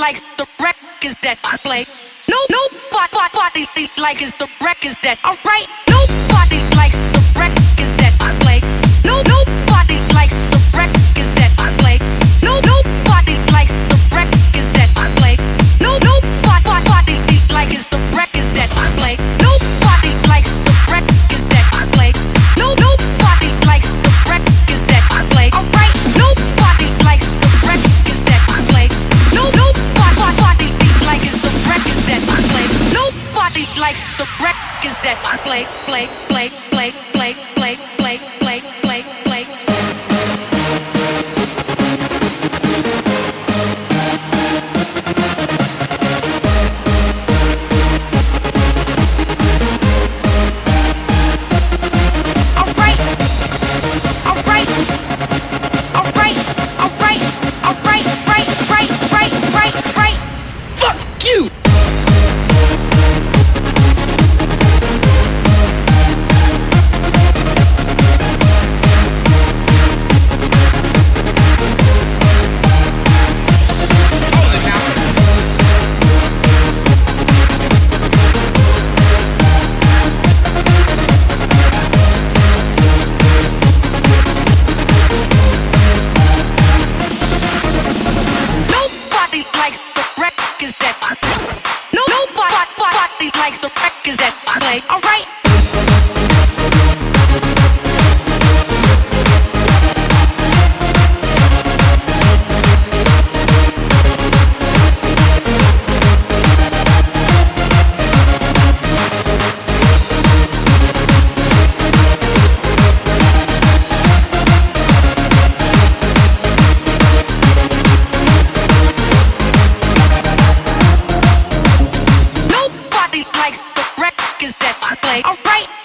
likes the records that I play. Nobody likes the records that alright. Nobody likes the records that I play. Nobody likes the records that I play. Nobody likes the records that I play. Nobody likes the records that I play. Nobody likes the records that I play. Nobody likes the records that I play. Alright. Nobody likes the records that I play. Nobody likes the records that I play. Nobody likes the records that I play. Play. Nobody likes the records that I play. Alright. Likes the records that I play. Alright.